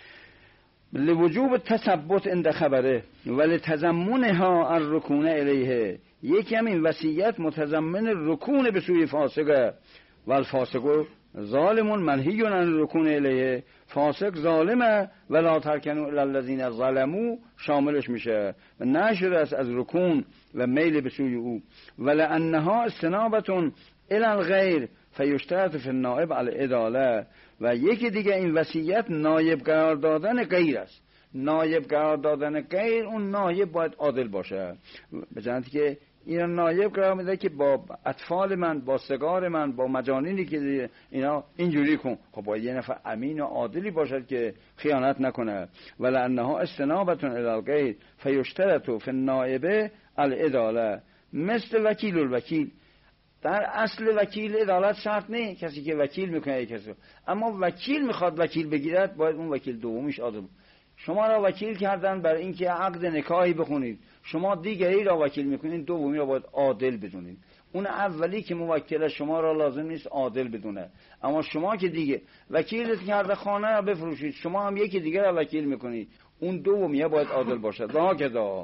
لوجوب تثبت عند خبره ولتضمنها الرکون الیه. یکی همین وصیت متضمن رکون به سوی فاسقه. والفاسق ظالم منهی عن الرکون الیه، فاسق ظالمه ولا ترکنوا الی الذین ظلموا شاملش میشه و نشده است از رکون و میل به سوی او. ولانها استنابه الی الغیر فیشترط فی النائب العداله. و یکی دیگه این وصیت نایب قرار دادن غیر است. نایب قرار دادن غیر، اون نایب باید عادل باشه. به جهتی که اینا نایب قرار میده که با اطفال من، با سگار من، با مجانینی که اینا اینجوری کن. خب باید یه نفر امین و عادلی باشد که خیانت نکنه. ولانها استنابه الی الغیر فیشترط فی النائب العداله. مثل وکیل الوکیل. در اصل وکیل عدالت شرط نه، کسی که وکیل میکنه کسی، اما وکیل میخواد وکیل بگیرد باید اون وکیل دومیش عادل. شما را وکیل کردن برای اینکه عقد نکاحی بخونید، شما دیگری را وکیل میکنید، دومی را باید عادل بدونید. اون اولی که موکل شما را لازم نیست عادل بدونه، اما شما که دیگه وکیلت کرده خانه را بفروشید، شما هم یکی دیگر را وکیل میکنید، اون دومی باید عادل باشد. هکذا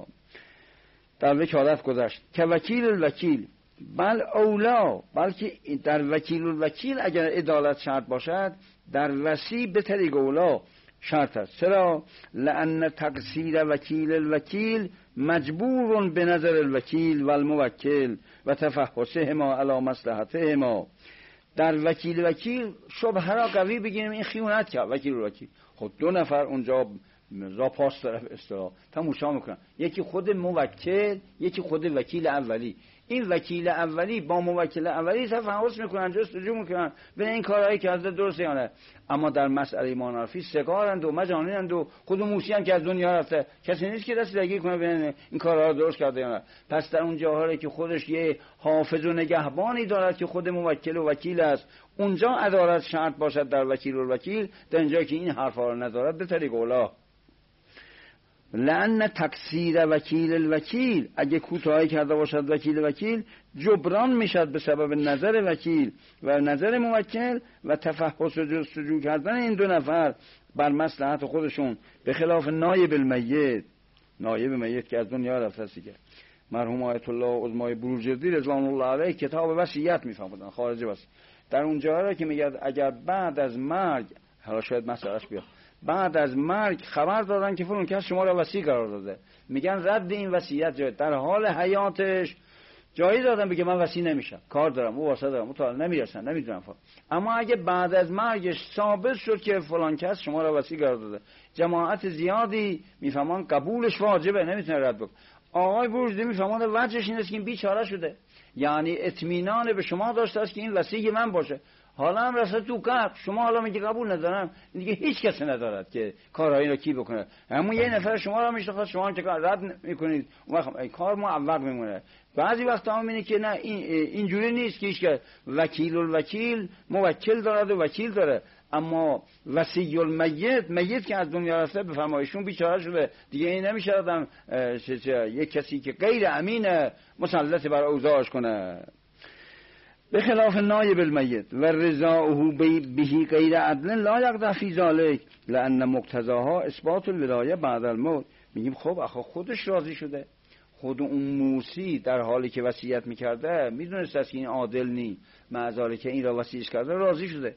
در وکالت گذشت که وکیل الوکیل بل اولا، بلکه در وکیل الوکیل اگر عدالت شرط باشد در وصی به طریق اولا شرط است. چرا؟ لأن تقصیر وکیل الوکیل مجبور به نظر الوکیل و الموکل و تفحصهما علی مصلحتهما. در وکیل شبهه را قوی بگیریم این خیانت کرد وکیل الوکیل. خب دو نفر اونجا راپاس طرف اصطلاح تماشا میکنن، یکی خود موکل یکی خود وکیل اولی. این وکیل اولی با موکل اولی تفحص میکنن، جستجو میکنن ببین این کارهایی که کرده درسته یا نه. اما در مسئله مانعرفی سگارند و مجانینند و خود موسی هم که از دنیا رفته، کسی نیست که دستگیر کنه ببین این کارها درست کرده یا نه. پس در اون جاهایی که خودش یه حافظ و نگهبانی دارد که خود موکل و وکیل است، اونجا عدالت شرط باشد در وکیل و وکیل. در اینجا که این حرفا رو ندارد به طریق اولا. لأن تقصیر وکیل الوکیل، اگه کوتاهی کرده باشد وکیل جبران میشد به سبب نظر وکیل و نظر موکل و تفحص و جستجو کردن این دو نفر بر مصلحت خودشون، به خلاف نایب المیت. نایب میت که از دنیا رفته است دیگه. مرحوم آیت الله عظمای بروجردی رضوان الله علیه کتاب وصیت میفهمودن خارج وصیت. در اونجا را که میگه اگر بعد از مرگ، حالا شاید مسئلهش بیاد، بعد از مرگ خبر دادن که فلان کس شما را وصی قرار داده، میگن رد این وصیت جای در حال حیاتش جایی دادن بگه من وصی نمیشم، کار دارم، واسطه دارم، مطالعه نمیرسن، نمیدونم فلان. اما اگه بعد از مرگش ثابت شد که فلان کس شما را وصی قرار داده، جماعت زیادی میفهمن قبولش واجبه، نمیتونه رد بکنه. آقای بروجردی میفهمن وجهش این است که این بیچاره شده، یعنی اطمینان به شما داشته است که این وصی من باشه، حالا هم رسد تو قبل، شما حالا میگی قبول ندارم، دیگه هیچ کسی ندارد که کارهایی را کی بکنه. همون یه نفر شما را میشناسه، شما هم که رد میکنید، اون وقت این کار معوق میمونه. بعضی وقتا هم میبینی که نه اینجوری نیست که هیچ که وکیل الوکیل موکل دارد و وکیل داره، اما وصی المیت، میت که از دنیا رفته به فرمایشون بیچاره شده دیگه، این نمیشه آدم یک کسی که غیر امینه مسلط بر اوضاعش کنه. به خلاف نایب المیت و رضاؤه به غیر عدل لا یقدح فی ذلک لان مقتضاها اثبات الولایه بعد الموت. میگیم خب آخه خودش راضی شده، خود اون موسی در حالی که وصیت میکرده میدونست که این عادل نی، معذاله که این را وصیت کرده راضی شده.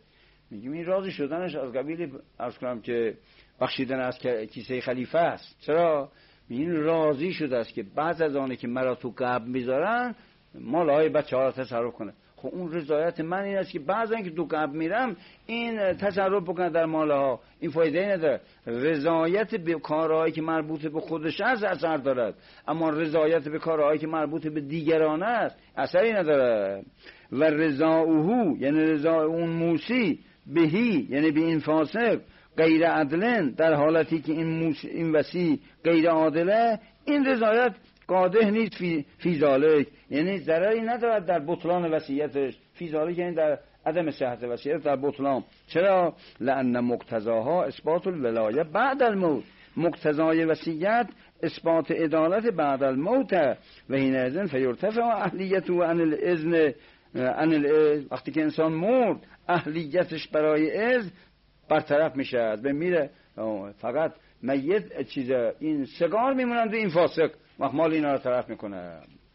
میگیم این راضی شدنش از قبیل عرض کنم که بخشیدن از کیسه خلیفه است. چرا؟ این راضی شده است که بعض از آنه که مرا تو قبر میذارن مالهای بچه‌ها را تصرف کنه. خب اون رضایت من این است که بعضی که تو قبر میرم این تصرف بکنه در مالها، این فایده نداره. رضایت به کارهایی که مربوط به خودش است اثر دارد، اما رضایت به کارهایی که مربوط به دیگران است اثری نداره. و رضاؤه یعنی رضا اون موسی بهی یعنی به این فاسق غیر عدلن، در حالتی که این وصی غیر عادله، این رضایت قادح نیست فی ذالک، یعنی ضرری ندارد در بطلان وصیتش. فی ذالک یعنی در عدم صحت وصیت، در بطلان. چرا؟ لأن مقتضاها اثبات الولایه بعد الموت، مقتضای وصیت اثبات عدالت بعد الموت و حینئذ فیرتفع اهلیته عن الاذن وقتی که انسان مرد اهلیتش برای اذن برطرف میشه، از بین میره، فقط میت چیز این سگار میمونند و این فاسق وقت مال اینا رو طرف میکنه.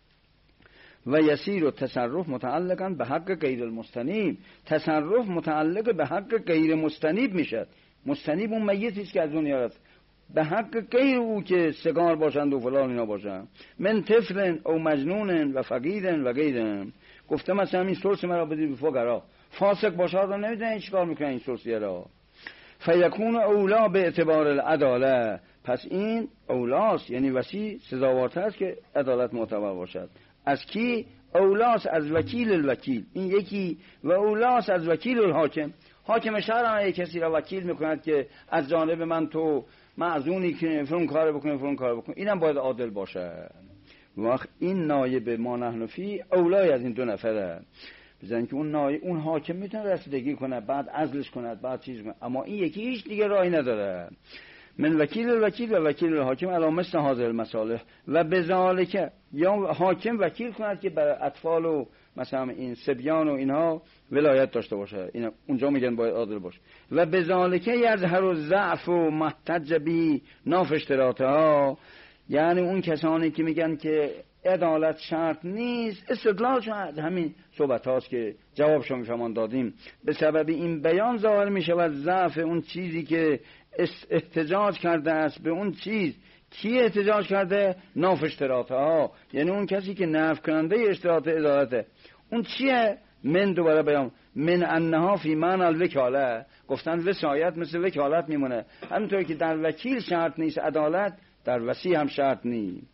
و یسیر و تصرف متعلقاً به حق غیر المستنیب، تصرف متعلق به حق غیر مستنیب میشد. مستنیب اون میتی است که از دنیا رفت، به حق غیر او که سگار باشند و فلان اینا باشند. من طفل او مجنون و فقیر و غیرهم. گفته مثلا این سلس مرا بدید به فقرا، فاسق باشه رو نمیدونن چیکار میکنن این سلسیه را. فیکون اولا به اعتبار العداله، پس این اولاست یعنی وصی سزاوارتر است که عدالت معتبر باشد. از کی؟ اولاست از وکیل الوکیل، این یکی. و اولاست از وکیل الحاکم، حاکم شهر یک کسی را وکیل میکند که از جانب من تو معزونی که فرون کار بکنه فرون کار بکنه، اینم باید عادل باشه. وقت این نایب ما نحن فی اولای از این دو نفره، بزن که اون حاکم میتونه رسیدگی کنه، بعد عزلش کنه، بعد چیز کنه، اما این یکی هیچ دیگه راهی نداره. من وکیل الوکیل و وکیل الحاکم علی مثل هذه المصالح و بذالک، یا حاکم وکیل کند که برای اطفال و مثلا این صبیان و اینها ولایت داشته باشه، اینا اونجا میگن باید عادل باشه. و بذالک یظهر الضعف و محتج بی ناف اشتراطها، یعنی اون کسانی که میگن که عدالت شرط نیست، استدلالشون از همین صحبت هاست که جوابشون میفهمان دادیم. به سبب این بیان ظاهر میشود ضعف اون چیزی که احتجاج کرده است به اون چیز. کی احتجاج کرده؟ ناف اشتراطها، یعنی اون کسی که نفی کننده اشتراط عدالته. اون چیه؟ من دوباره بیان من انها فی معنی الوکاله، گفتن وصایت مثل وکالت میمونه. همینطوری که در وکیل شرط نیست عدالت، در وصی هم شرط نیست.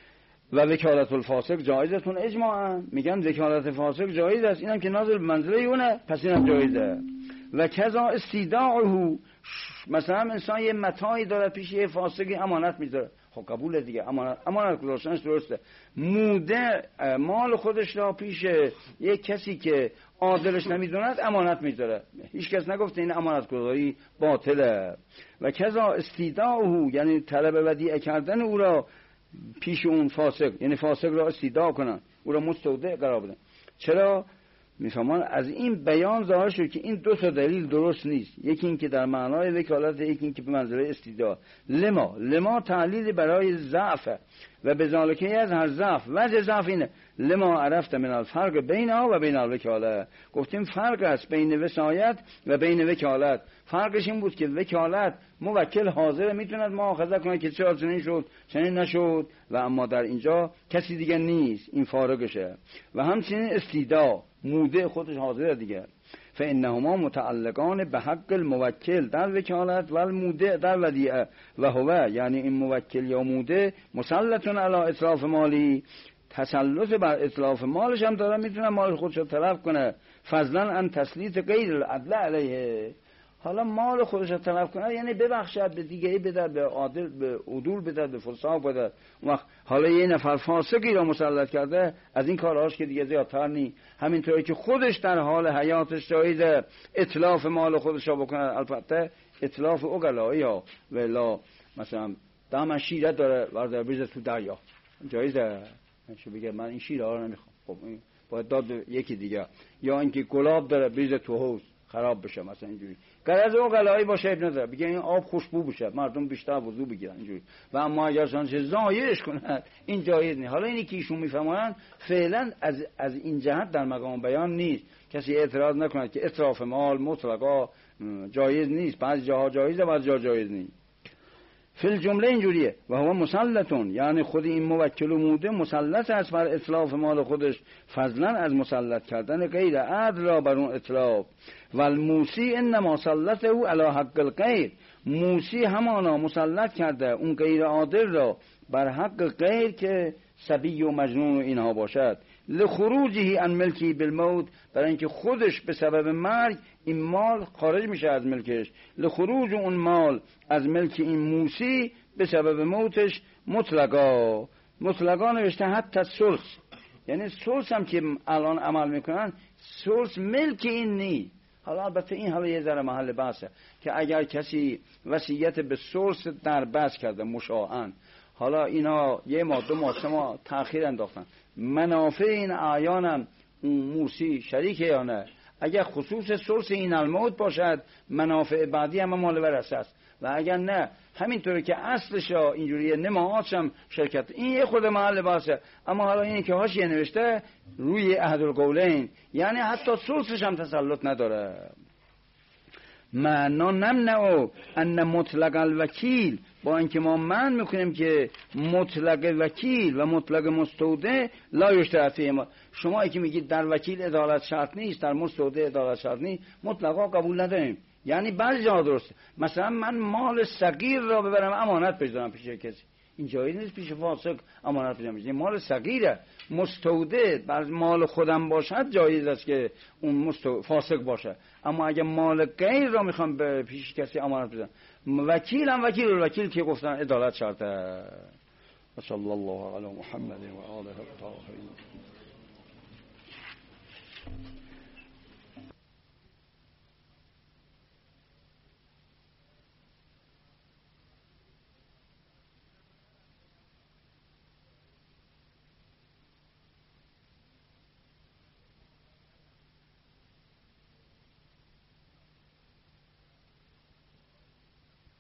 و وکالت الفاسق جایزتون اجماعا، میگن وکالت فاسق جایز است، اینم که نازل به منزله اونه، پس اینم جایزه. و کذا استیداعه، مثلا انسان یه متاعی داره پیش یه فاسقی امانت میذاره، خب قبول دیگه، امانت گذاشتنش درسته. موده مال خودش را پیش یه کسی که عادلش نمیدوند امانت میذاره، هیچ کس نگفته این امانت گذاری باطله. و کذا استیداعه یعنی طلب ودیعه کردن او را پیش اون فاسق، یعنی فاسق را استیداع کنن، او را مستودع قرار بدن. چرا؟ میفهمان از این بیان ظاهر شد که این دو تا دلیل درست نیست، یکی این که در معنای وکالت، یکی این که به منزله استیداع. لما تعلیل برای ضعف و بذالکه از هر ضعف، وجه ضعف اینه لما عرفت من الفرق بینها و بین الوکاله، گفتیم فرق است بین وصایت و بین وکالت. فرقش این بود که وکالت موکل حاضر میتوند مؤاخذه کنه که چرا چنین شد چنین نشد، و اما در اینجا کسی دیگه نیست، این فارغشه. و همچنین استیداع موده خودش حاضر دیگه. فانهما متعلقان به حق الموکل در وکالت و الموده در ودیعه. و هو یعنی این موکل یا موده مسلطون علی اطلاف مالی، تسلط بر اطلاف مالش هم داره، میتونه مال خودش رو تلف کنه. فضلا ان تسلیط غیر العدل علیه، حالا مال خودش رو تلف کنه یعنی ببخشد به دیگری بده، به عادل به عدول بده، به فساق بده. وقت حالا یه نفر فاسقی را مسلط کرده، از این کارهاش که دیگه زیادتر نی. همینطوری که خودش در حال حیاتش جایزه اتلاف مال خودش را بکنه، البته اتلاف عقلایی ها ولا مثلا دم شیره داره ورده بریزه تو دریا، جایزه چه بگه من این شیره ها رو نمیخوام، خب این باید داد یکی دیگه. یا اینکه گلاب داره بریزه تو حوض خراب بشه مثلا اینجوری، غرض عقلایی باشه ابن نداره، بگه این آب خوشبو بشه مردم بیشتر وضو بگیرن اینجوری. و اما اگر شانش ضایعش کنه این جایز نیست. حالا اینی که ایشون میفهمن فعلا از این جهت در مقام بیان نیست، کسی اعتراض نکند که اطراف مال مطلقا جایز نیست، بعضی جاها جایزه بعضی جاها جایز نیست. فی الجمله اینجوریه و هو مسلطون، یعنی خود این موکل و موده مسلط است بر اتلاف مال خودش، فضلا از مسلط کردن غیر عدل را بر اون اتلاف. و الموسی انما سلطه علی حق الغیر، موسی همانا مسلط کرده اون غیر عادل را بر حق غیر که صبی و مجنون و اینها باشد. لخروجه عن ملکی بالموت، برای اینکه خودش به سبب مرگ این مال خارج میشه از ملکش. لخروج اون مال از ملک این موسی به سبب موتش مطلقا. مطلقا نوشته حتی ثلث، یعنی ثلث هم که الان عمل میکنن ثلث ملک این نی. حالا البته این حالا یه ذره محل بحثه که اگر کسی وصیت به ثلث در بس کرده مشاعن، حالا اینا یه ماه 2 ماه 3 ماه تأخیر انداختن، منافع این اعیانم اون موسی شریکه یا نه؟ اگر خصوص ثلث این الموت باشد منافع بعدی هم مال ورثه است، و اگر نه همینطوری که اصلش اینجوریه نماهاتش هم شرکت. این یه خود محل بحثه. اما حالا این که حاشیه نوشته روی احد القولین، یعنی حتی ثلثش هم تسلط نداره. معنا نمنعو ان مطلق الوکیل، با اینکه ما من میکنیم که مطلق وکیل و مطلق مستودع لا یشترط. شما که میگید در وکیل عدالت شرط نیست، در مستودع عدالت شرط نیست، مطلقا قبول نداریم. یعنی بعضی جا درسته، مثلا من مال صغیر را ببرم امانت بذارم پیش کسی، این جایی نیست پیش فاسق امانت بذارم. این مال صغیره، مستودع بر مال خودم باشد جایز است که اون فاسق باشه، اما اگه مال غیر را میخوام به پیش کسی امانت بذارم، وکیل هم وکیل که گفتن عدالت شرطه. صلی الله علی محمد و آله الطاهرین.